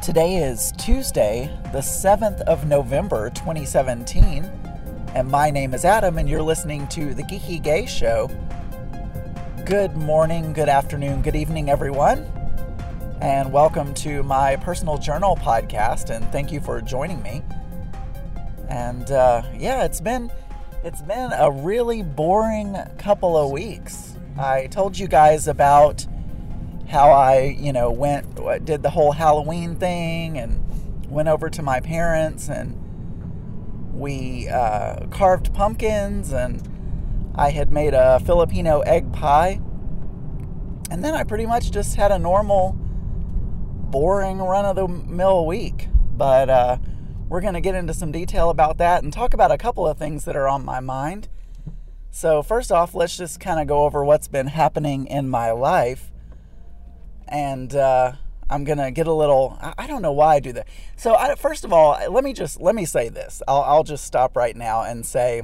Today is Tuesday, the 7th of November, 2017, and my name is Adam, and you're listening to The Geeky Gay Show. Good morning, good afternoon, good evening, everyone, and welcome to my personal journal podcast, and thank you for joining me. And it's been a really boring couple of weeks. I told you guys about how I, did the whole Halloween thing and went over to my parents and we carved pumpkins and I had made a Filipino egg pie. And then I pretty much just had a normal, boring run-of-the-mill week. But we're going to get into some detail about that and talk about a couple of things that are on my mind. So first off, let's just kind of go over what's been happening in my life. And I'm going to get a little, I don't know why I do that. So first of all, let me say this. I'll just stop right now and say,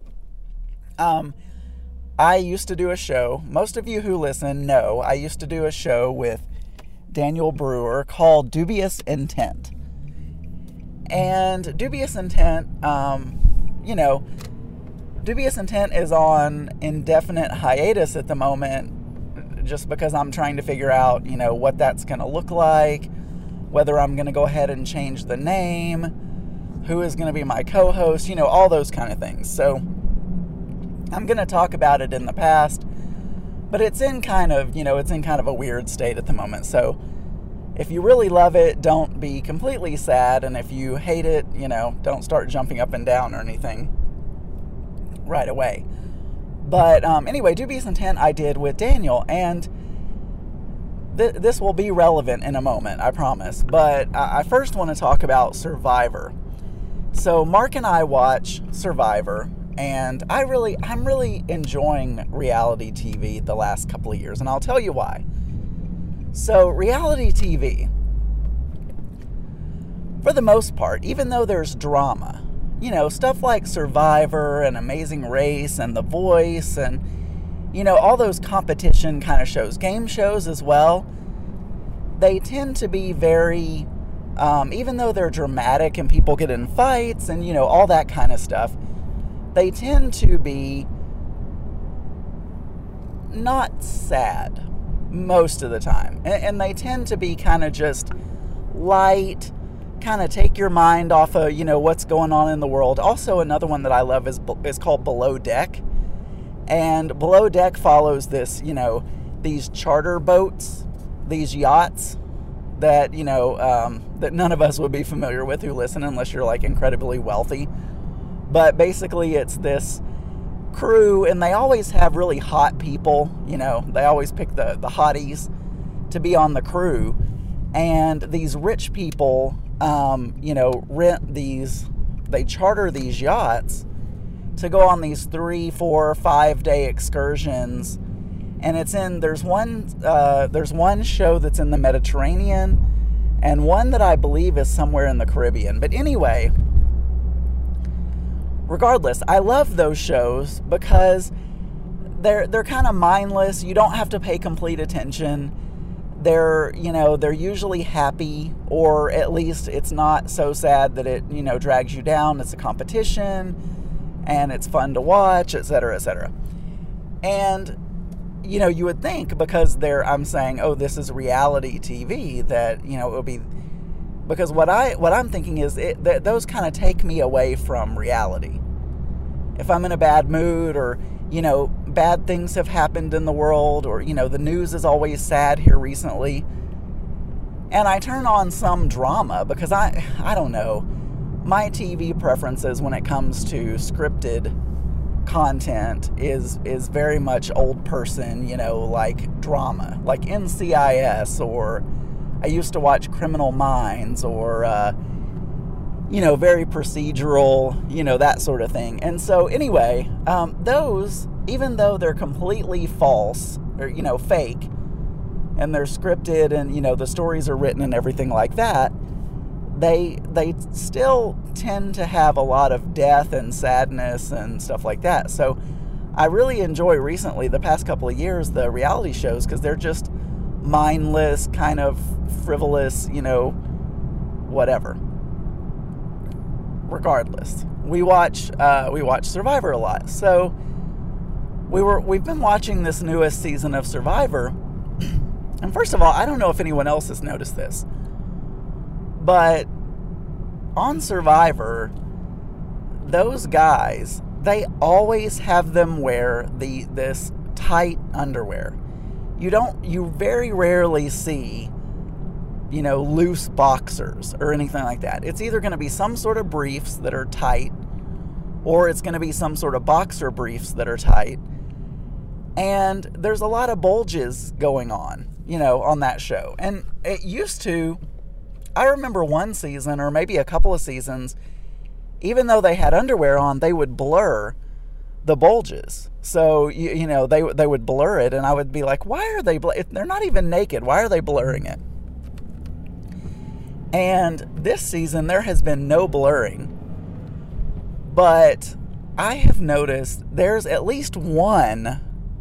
I used to do a show. Most of you who listen know I used to do a show with Daniel Brewer called Dubious Intent. And Dubious Intent, Dubious Intent is on indefinite hiatus at the moment, just because I'm trying to figure out, what that's going to look like, whether I'm going to go ahead and change the name, who is going to be my co-host, all those kind of things. So I'm going to talk about it in the past, but it's in kind of a weird state at the moment. So if you really love it, don't be completely sad. And if you hate it, don't start jumping up and down or anything right away. But anyway, Dubious Intent I did with Daniel, and this will be relevant in a moment, I promise. But I first want to talk about Survivor. So Mark and I watch Survivor, and I'm really enjoying reality TV the last couple of years, and I'll tell you why. So reality TV, for the most part, even though there's drama, stuff like Survivor and Amazing Race and The Voice and, all those competition kind of shows, game shows as well, they tend to be very, even though they're dramatic and people get in fights and, all that kind of stuff, they tend to be not sad most of the time. And they tend to be kind of just light, kind of take your mind off of, what's going on in the world. Also, another one that I love is called Below Deck. And Below Deck follows this, these charter boats, these yachts that, that none of us would be familiar with who listen unless you're like incredibly wealthy. But basically it's this crew, and they always have really hot people, they always pick the hotties to be on the crew. And these rich people, they charter these yachts to go on these 3, 4, 5 day excursions. And there's one show that's in the Mediterranean and one that I believe is somewhere in the Caribbean. But anyway, regardless, I love those shows because they're kind of mindless. You don't have to pay complete attention. They're usually happy, or at least it's not so sad that it, drags you down. It's a competition, and it's fun to watch, etc., etc. And, you would think because I'm saying, oh, this is reality TV, that, it would be, because what I'm thinking is that those kind of take me away from reality. If I'm in a bad mood, or, bad things have happened in the world, or, the news is always sad here recently, and I turn on some drama because I don't know, my TV preferences when it comes to scripted content is very much old person, like drama, like NCIS, or I used to watch Criminal Minds, or, very procedural, that sort of thing. And so anyway, those, even though they're completely false, or, fake, and they're scripted, and, the stories are written and everything like that, they still tend to have a lot of death and sadness and stuff like that. So I really enjoy recently, the past couple of years, the reality shows, because they're just mindless, kind of frivolous, whatever. Regardless, we watch Survivor a lot. So we've been watching this newest season of Survivor. And first of all, I don't know if anyone else has noticed this, but on Survivor, those guys, they always have them wear this tight underwear. You very rarely see, loose boxers or anything like that. It's either going to be some sort of briefs that are tight, or it's going to be some sort of boxer briefs that are tight. And there's a lot of bulges going on, on that show. And it used to, I remember one season or maybe a couple of seasons, even though they had underwear on, they would blur the bulges. So, they would blur it, and I would be like, why are they, if they're not even naked, why are they blurring it? And this season, there has been no blurring. But I have noticed there's at least one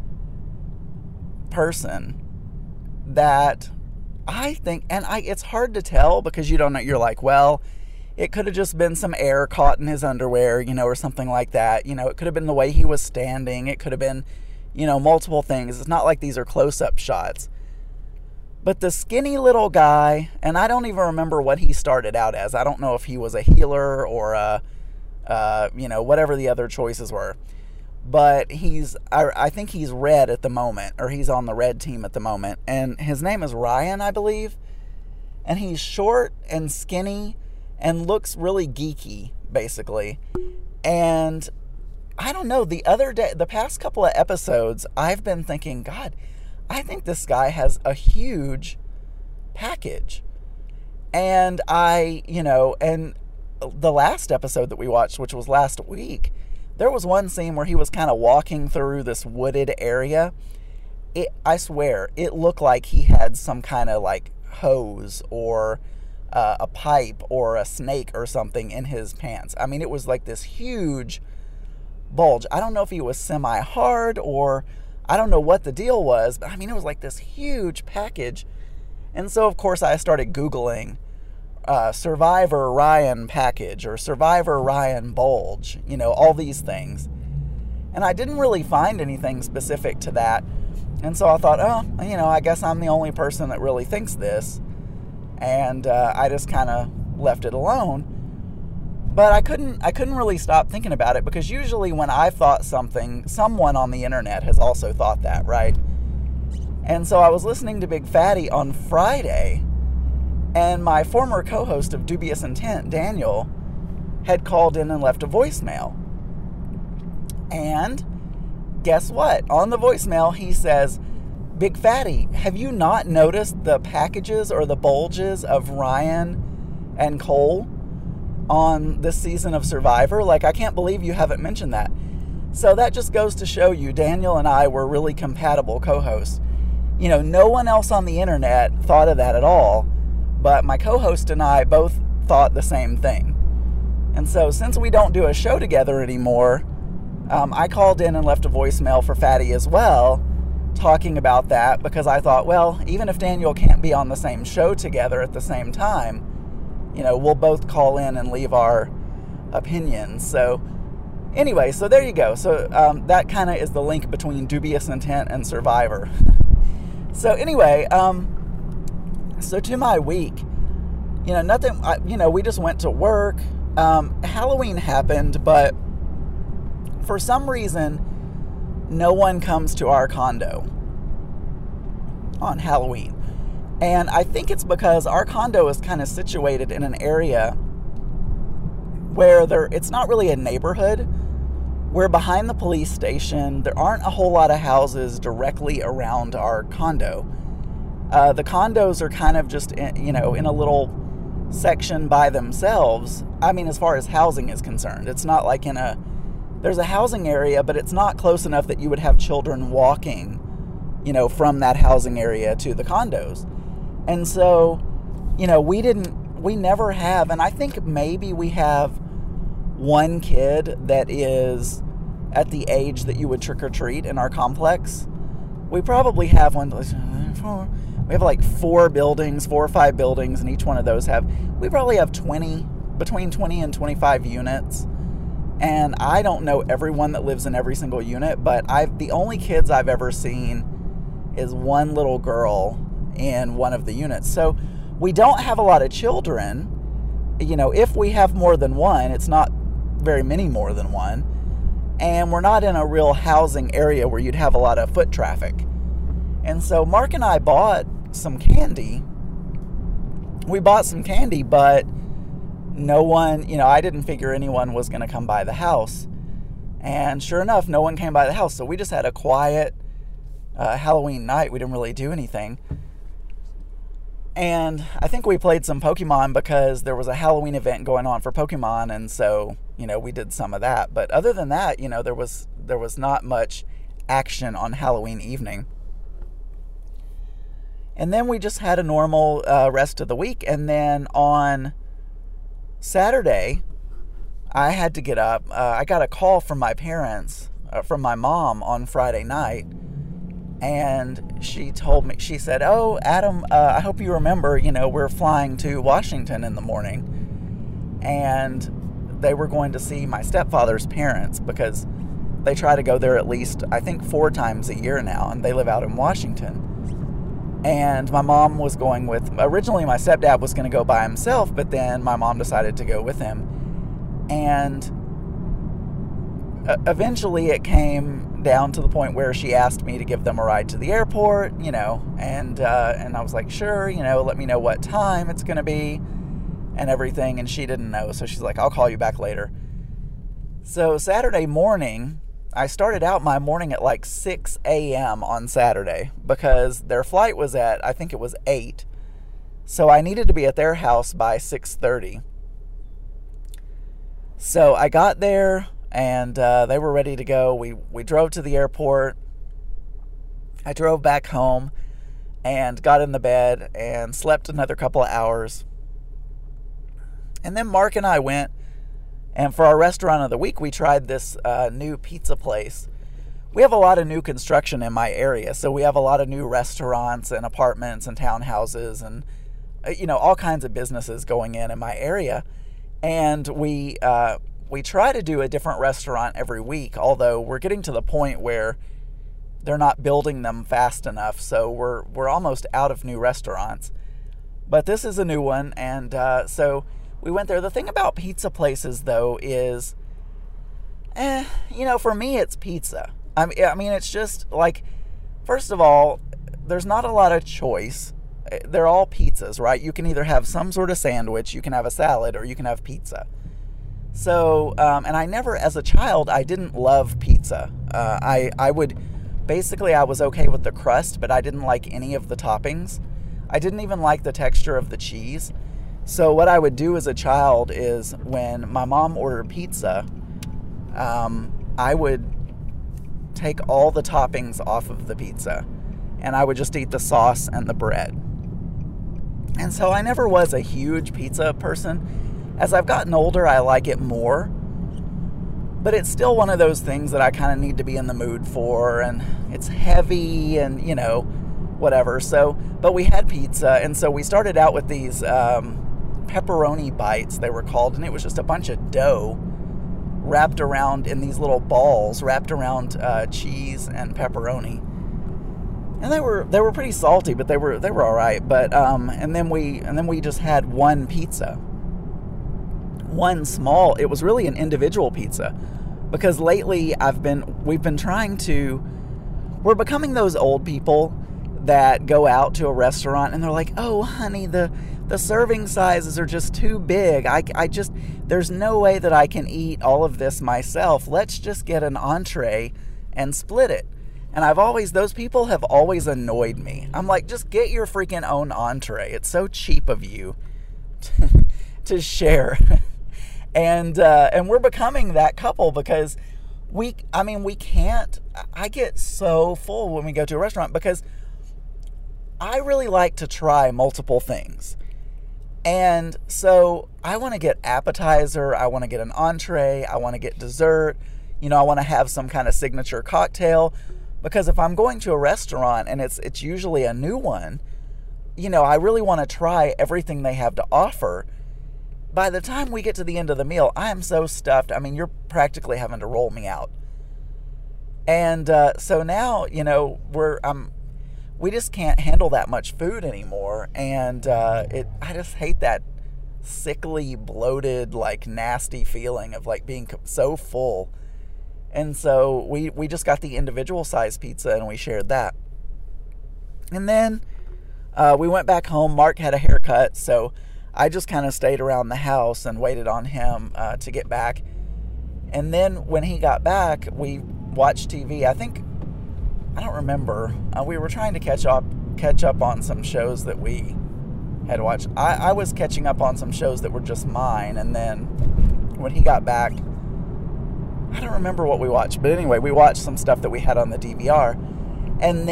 person that I think, and it's hard to tell because you don't know, you're like, well, it could have just been some air caught in his underwear, or something like that. It could have been the way he was standing. It could have been, multiple things. It's not like these are close-up shots. But the skinny little guy, and I don't even remember what he started out as. I don't know if he was a healer or whatever the other choices were. But I think he's red at the moment, or he's on the red team at the moment. And his name is Ryan, I believe. And he's short and skinny and looks really geeky, basically. And I don't know, the past couple of episodes, I've been thinking, God, I think this guy has a huge package. And and the last episode that we watched, which was last week, there was one scene where he was kind of walking through this wooded area. I swear, it looked like he had some kind of like hose or a pipe or a snake or something in his pants. I mean, it was like this huge bulge. I don't know if he was semi-hard or I don't know what the deal was, but I mean, it was like this huge package. And so, of course, I started Googling Survivor Ryan package or Survivor Ryan bulge, all these things. And I didn't really find anything specific to that. And so I thought, I guess I'm the only person that really thinks this. And I just kind of left it alone. But I couldn't really stop thinking about it, because usually when I've thought something, someone on the internet has also thought that, right? And so I was listening to Big Fatty on Friday, and my former co-host of Dubious Intent, Daniel, had called in and left a voicemail. And guess what? On the voicemail, he says, Big Fatty, have you not noticed the packages or the bulges of Ryan and Cole on this season of Survivor? Like, I can't believe you haven't mentioned that. So that just goes to show you, Daniel and I were really compatible co-hosts. No one else on the internet thought of that at all, but my co-host and I both thought the same thing. And so since we don't do a show together anymore, I called in and left a voicemail for Fatty as well, talking about that, because I thought, well, even if Daniel can't be on the same show together at the same time, we'll both call in and leave our opinions. So anyway, so there you go. So that kind of is the link between Dubious Intent and Survivor. So anyway, so to my week, nothing, we just went to work. Halloween happened, but for some reason, no one comes to our condo on Halloween. And I think it's because our condo is kind of situated in an area where it's not really a neighborhood. We're behind the police station. There aren't a whole lot of houses directly around our condo. The condos are kind of just, in a little section by themselves. I mean, as far as housing is concerned, it's not like there's a housing area, but it's not close enough that you would have children walking, from that housing area to the condos. And so, we never have, and I think maybe we have one kid that is at the age that you would trick or treat in our complex. We probably have one. We have like 4 or 5 buildings, and each one of those we probably have between 20 and 25 units. And I don't know everyone that lives in every single unit, but the only kids I've ever seen is one little girl in one of the units. So we don't have a lot of children. If we have more than one, it's not very many more than one. And we're not in a real housing area where you'd have a lot of foot traffic. And so Mark and I bought some candy. We bought some candy, but no one, I didn't figure anyone was going to come by the house. And sure enough, no one came by the house. So we just had a quiet Halloween night. We didn't really do anything. And I think we played some Pokemon because there was a Halloween event going on for Pokemon. And so, we did some of that. But other than that, there was not much action on Halloween evening. And then we just had a normal rest of the week. And then on Saturday, I had to get up. I got a call from my parents, from my mom on Friday night. And she said, "Oh, Adam, I hope you remember, we're flying to Washington in the morning." And they were going to see my stepfather's parents because they try to go there at least, I think, 4 times a year now. And they live out in Washington. And my mom was going originally my stepdad was going to go by himself, but then my mom decided to go with him. And eventually it came down to the point where she asked me to give them a ride to the airport, and I was like, sure, let me know what time it's going to be and everything. And she didn't know. So she's like, I'll call you back later. So Saturday morning, I started out my morning at like 6 a.m. on Saturday because their flight was at, I think it was 8. So I needed to be at their house by 6:30. So I got there and they were ready to go. We drove to the airport. I drove back home and got in the bed and slept another couple of hours. And then Mark and I went, and for our restaurant of the week, we tried this new pizza place. We have a lot of new construction in my area, so we have a lot of new restaurants and apartments and townhouses and, all kinds of businesses going in my area. And we try to do a different restaurant every week, although we're getting to the point where they're not building them fast enough, so we're almost out of new restaurants. But this is a new one, and so we went there. The thing about pizza places, though, is, for me, it's pizza. I mean, it's just like, first of all, there's not a lot of choice. They're all pizzas, right? You can either have some sort of sandwich, you can have a salad, or you can have pizza. So, and I never, as a child, I didn't love pizza. I was okay with the crust, but I didn't like any of the toppings. I didn't even like the texture of the cheese. So what I would do as a child is when my mom ordered pizza, I would take all the toppings off of the pizza and I would just eat the sauce and the bread. And so I never was a huge pizza person. As I've gotten older, I like it more, but it's still one of those things that I kind of need to be in the mood for, and it's heavy and, whatever. So, but we had pizza, and so we started out with these pepperoni bites, they were called, and it was just a bunch of dough wrapped around in these little balls, wrapped around cheese and pepperoni. And they were pretty salty, but they were all right. But and then we just had one pizza, one small. It was really an individual pizza, because lately we've been trying to. We're becoming those old people that go out to a restaurant and they're like, "Oh, honey, the serving sizes are just too big. There's no way that I can eat all of this myself. Let's just get an entree and split it." And those people have always annoyed me. I'm like, just get your freaking own entree. It's so cheap of you to share. And we're becoming that couple because we can't. I get so full when we go to a restaurant because I really like to try multiple things. And so I want to get appetizer, I want to get an entree, I want to get dessert, I want to have some kind of signature cocktail, because if I'm going to a restaurant and it's usually a new one, I really want to try everything they have to offer. By the time we get to the end of the meal, I am so stuffed. I mean, you're practically having to roll me out. And so now, we just can't handle that much food anymore. And I just hate that sickly, bloated, like nasty feeling of like being so full. And so we just got the individual size pizza and we shared that. And then we went back home. Mark had a haircut, so I just kind of stayed around the house and waited on him to get back. And then when he got back, we watched TV. I don't remember. We were trying to catch up on some shows that we had watched. I was catching up on some shows that were just mine. And then when he got back, I don't remember what we watched. But anyway, we watched some stuff that we had on the DVR. And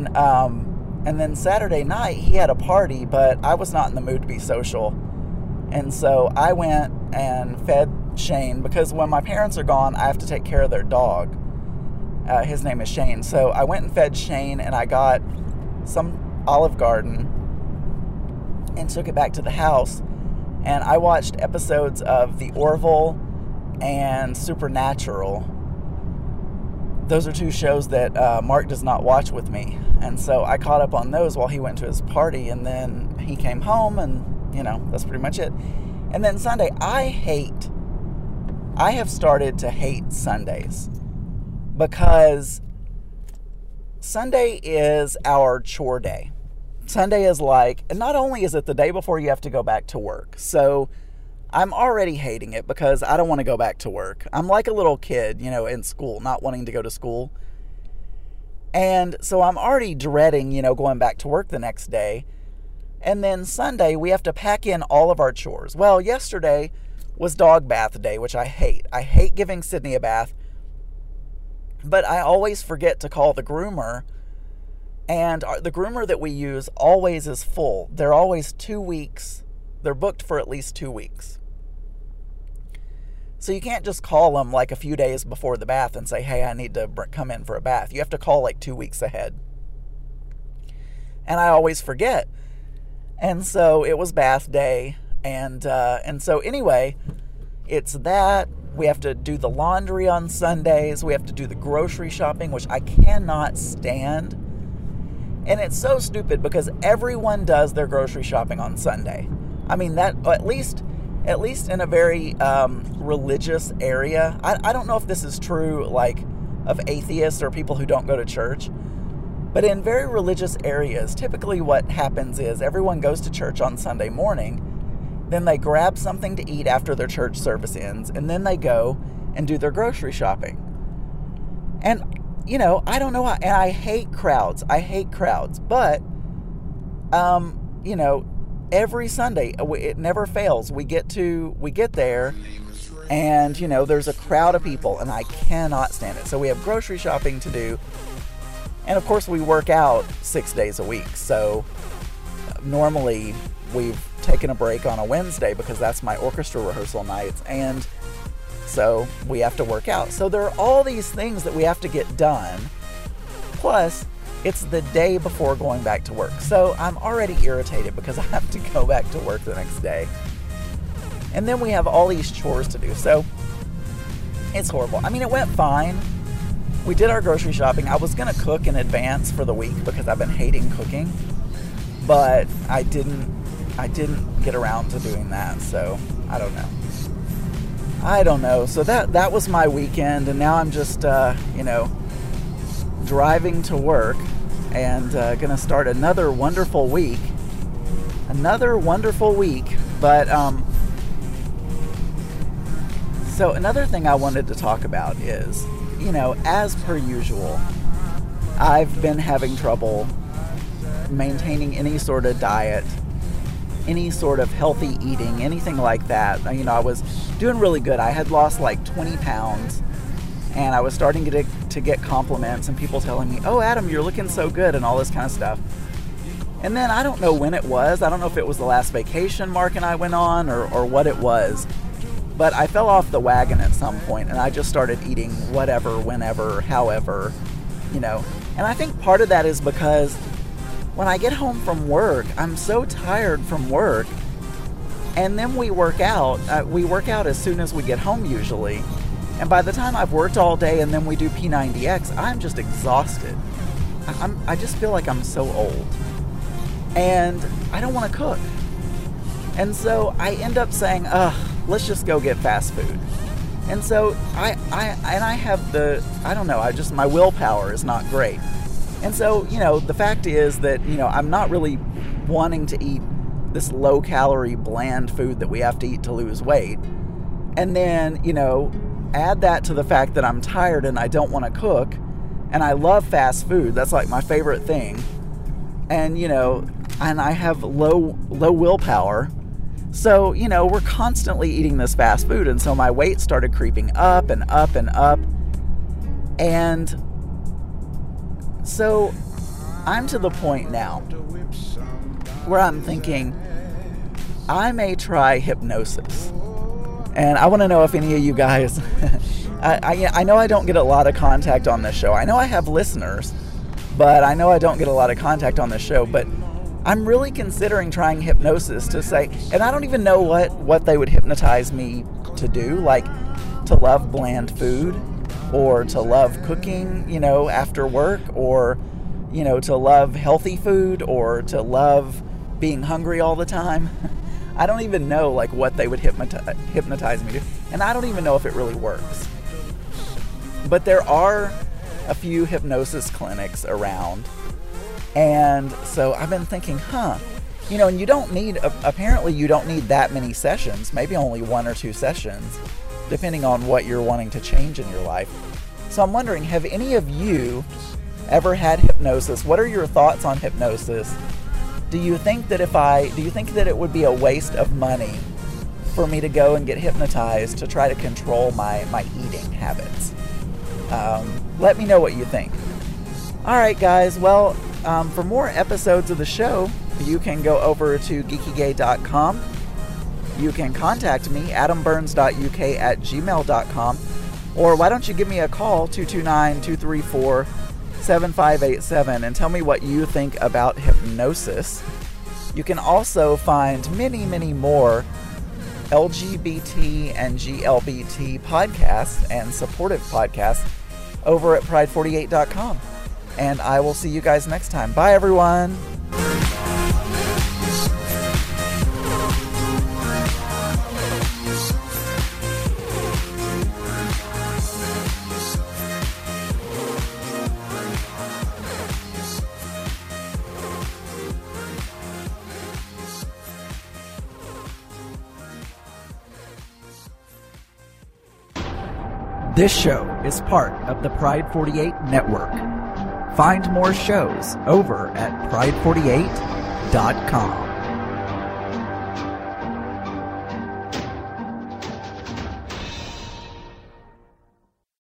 then Saturday night, he had a party, but I was not in the mood to be social. And so I went and fed Shane, because when my parents are gone, I have to take care of their dog. His name is Shane. So I went and fed Shane, and I got some Olive Garden and took it back to the house. And I watched episodes of The Orville and Supernatural. Those are two shows that Mark does not watch with me. And so I caught up on those while he went to his party, and then he came home, and, that's pretty much it. And then Sunday, I have started to hate Sundays, because Sunday is our chore day. Sunday is and not only is it the day before you have to go back to work, so I'm already hating it because I don't want to go back to work. I'm like a little kid, in school, not wanting to go to school. And so I'm already dreading, going back to work the next day. And then Sunday, we have to pack in all of our chores. Well, yesterday was dog bath day, which I hate. I hate giving Sydney a bath. But I always forget to call the groomer. And the groomer that we use always is full. They're always 2 weeks. They're booked for at least 2 weeks. So you can't just call them like a few days before the bath and say, hey, I need to come in for a bath. You have to call like 2 weeks ahead. And I always forget. And so it was bath day. And so anyway, it's that. We have to do the laundry on Sundays. We have to do the grocery shopping, which I cannot stand. And it's so stupid because everyone does their grocery shopping on Sunday. I mean, that at least in a very religious area. I don't know if this is true, of atheists or people who don't go to church. But in very religious areas, typically what happens is everyone goes to church on Sunday morning. Then they grab something to eat after their church service ends. And then they go and do their grocery shopping. And, I don't know why. And I hate crowds. But, every Sunday, it never fails. We get there, and, there's a crowd of people, and I cannot stand it. So we have grocery shopping to do, and of course we work out 6 days a week. So normally we've taken a break on a Wednesday because that's my orchestra rehearsal nights, and so we have to work out. So there are all these things that we have to get done, plus it's the day before going back to work. So I'm already irritated because I have to go back to work the next day. And then we have all these chores to do. So it's horrible. I mean, it went fine. We did our grocery shopping. I was going to cook in advance for the week because I've been hating cooking. But I didn't get around to doing that. So I don't know. So that was my weekend. And now I'm just, driving to work and going to start another wonderful week. But so another thing I wanted to talk about is, as per usual, I've been having trouble maintaining any sort of diet, any sort of healthy eating, anything like that. I was doing really good. I had lost like 20 pounds. And I was starting to get compliments and people telling me, oh, Adam, you're looking so good and all this kind of stuff. And then I don't know when it was. I don't know if it was the last vacation Mark and I went on or what it was. But I fell off the wagon at some point and I just started eating whatever, whenever, however, And I think part of that is because when I get home from work, I'm so tired from work, and then we work out. We work out as soon as we get home usually, and by the time I've worked all day and then we do P90X, I'm just exhausted. I just feel like I'm so old, and I don't want to cook. And so I end up saying, let's just go get fast food. And so I have my willpower is not great. And so, the fact is that, I'm not really wanting to eat this low calorie, bland food that we have to eat to lose weight. And then, add that to the fact that I'm tired and I don't want to cook. And I love fast food. That's like my favorite thing. And, and I have low willpower. So, we're constantly eating this fast food. And so my weight started creeping up and up and up. And so I'm to the point now where I'm thinking I may try hypnosis. And I want to know if any of you guys... I know I don't get a lot of contact on this show. I know I have listeners, but I know I don't get a lot of contact on this show. But I'm really considering trying hypnosis to say, and I don't even know what they would hypnotize me to do, like to love bland food, or to love cooking, after work, or, to love healthy food, or to love being hungry all the time. I don't even know, what they would hypnotize me to, and I don't even know if it really works. But there are a few hypnosis clinics around, and so I've been thinking, and you don't need, apparently you don't need that many sessions, maybe only 1 or 2 sessions, depending on what you're wanting to change in your life. So I'm wondering, have any of you ever had hypnosis? What are your thoughts on hypnosis? Do you think that it would be a waste of money for me to go and get hypnotized to try to control my eating habits? Let me know what you think. All right, guys. Well, for more episodes of the show, you can go over to geekygay.com. You can contact me, adamburns.uk@gmail.com, or why don't you give me a call, 229-234-7587, and tell me what you think about hypnosis. You can also find many, many more LGBT and GLBT podcasts and supportive podcasts over at pride48.com. And I will see you guys next time. Bye, everyone. This show is part of the Pride 48 network. Find more shows over at pride48.com.